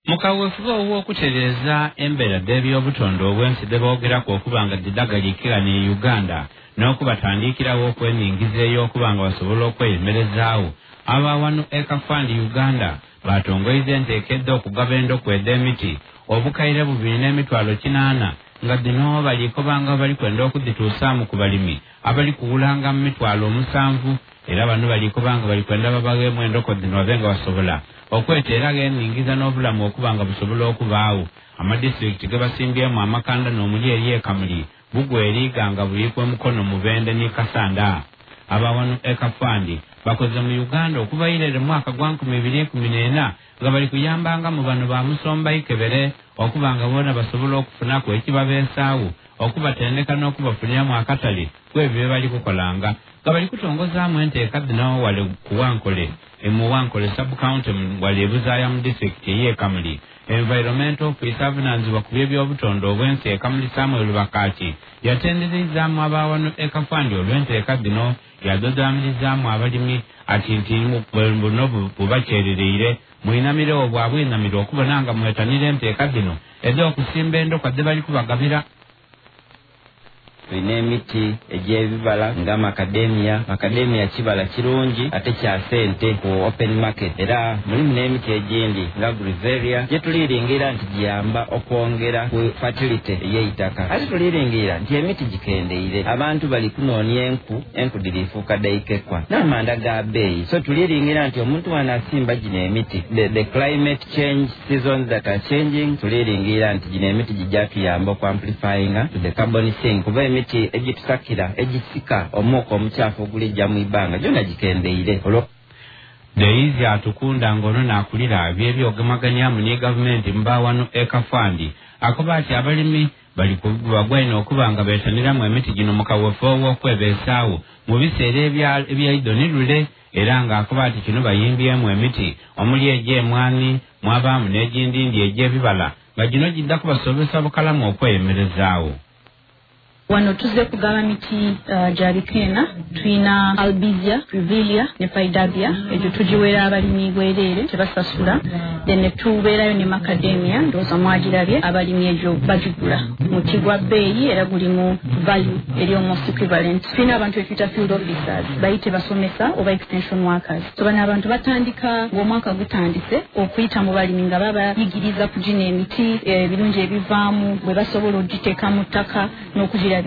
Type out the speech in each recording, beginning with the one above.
Mukawefuga ow'okutereeza embeera z'ebyobutonde obwensi ze boogerako okuba nga zidagaliikira ne Uganda n'okubatandikirawo okweningiza ey'okuba nga basobola okweyemerezaawo aba wano Ekafandi Uganda batongoize enteekedde okugaba endokwa ez'emiti obukaire 2.8 nga zino baliko banga bali kwenda okuzituusaamu ku balimi abali kuwulanga mu 7,000 era bano baliko banga bali kwenda babageemu endokwa zino babe nga basobola okweteeraga eningiza n'obulamu okuba nga busobola okubaawo amadisitulikiti ge basimbyemu amakanda n'omuli eri Ekamuli Bugweriga nga buliikwe mukono Mubende ne Kasanda abawano Ekafandi bakoze mu Uganda okubayirira mu mwaka gwa 2014 nga bali kuyambanga mu bano ba Musomba Ikebere okuba nga bona basobola okufunako ekibabeesaawo okubatendeka n'okubafuniramu akatale kwebyo bali kukolanga nga bali kutongozaamu enteeka zino wale kuwankole emuwankole sub-county wale ebuzaaya mu district y'Ekamuli environmental officer avunaanyizibwa ku by'ebyobutonde obwensi Ekamuli Samuel Bakati yatenderezaamu abawano Ekafandi olw'enteeka zino yadodaamirizaamu abalimi ati nti buno bubakyererire mwinamiro bwabwinamiro okubona nga mwetanira enteeka zino ez'okusimba endokwa ze bali kubagabira. Tulina emiti egy'ebibala nga macadamia kibala kirungi ate kya ssente ku open market era mulimu n'emiti egindi nga Griveria gye tuliringira nti giyamba okwongera ku fertility ey'eitaka ate tuliringira nti emiti gikendeire abantu bali kunoonya enku dirifuuka daikekwa n'amanda ga bbeeyi so tuliringira nti omuntu wanasimba gino emiti the climate change seasons that are changing tuliringira nti gino emiti gijja tuyamba okwamplifying to the carbon sink kuba emiti egitusakira egisika omwuka omukyafu ogulijja mu ibanga gyonna gikendeire. Deizi atukunda ngono n'akulira by'ebyogemaganyamu ne gavumenti mbawano Ekafandi akoba ati abalimi bali kubagwaina okuba nga beetaniramu emiti gino mu kaweefube w'okwebeesaawo mu biseera ebyaido n'irule era ng'akoba ati kino bayimbyemu emiti omuli egy'emwani mwabaamu n'egindindi egy'ebibala nga gino gidda kubasobozesa bukalamu okweyemerezaawo. Wano tuze kugaba miti gya bikeena tulina albizia, privilia ne paidabia egyo tugiweera abalimi bwereere tebasasula then tubeerayo ne macadamia ndowooza mwagirabye abalimi egyo bagigula muti gwa bbeeyi era gulimu value eri almost equivalent. Tulina abantu betuyita field officers bayite basomesa oba extension workers so bano abantu batandika ng'omwaka gutandise okuyita mu balimi nga babayigiriza kugina emiti ebirungi ebivaamu bwe basobola ogiteeka mu ttaka n'okugira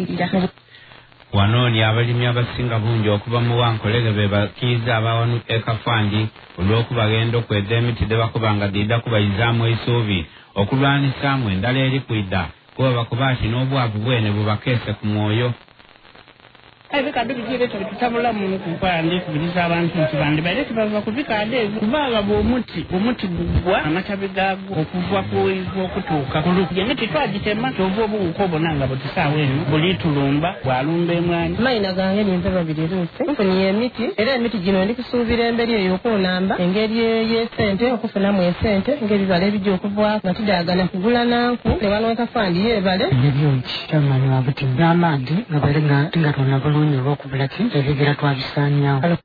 wanooni abalimi abasinga bungi okuva mu wankolege be bakiiza abawanu Ekafandi olw'okubagenda okweza emiti ze bakuba nga zidda kubayizaamu essuubi okulwanisaamu endala eri kwidda kuba bakuba ati n'obwavu bwene bubakeese ku mwoyo. Ebikadde bigireeta bitutabula mu kubikubiriza abantu nti bandi baleti bava ku bikadde ebyo kubanga omuti gugwa amatabi gaagwo okuva okutuuka ku luku emiti twagitema kyova obuwuka obona nga butusaawa eno buli tulumba bwalumba emwanyi. Mayina gange ninze babiri luusi nfuniye emiti era emiti gino ndi kusuubira emberi eyo okunamba engeri y'esente okufunamu esente ng'ebibala ebijja okuvwako nga tudaagana kugula nanku ne wano Ekafandi yeebale ebyonki kyamanyi wabuti n'amandi nga bali nga tingatona bulungi olw'okubula ki ebigera twabisaanyawo.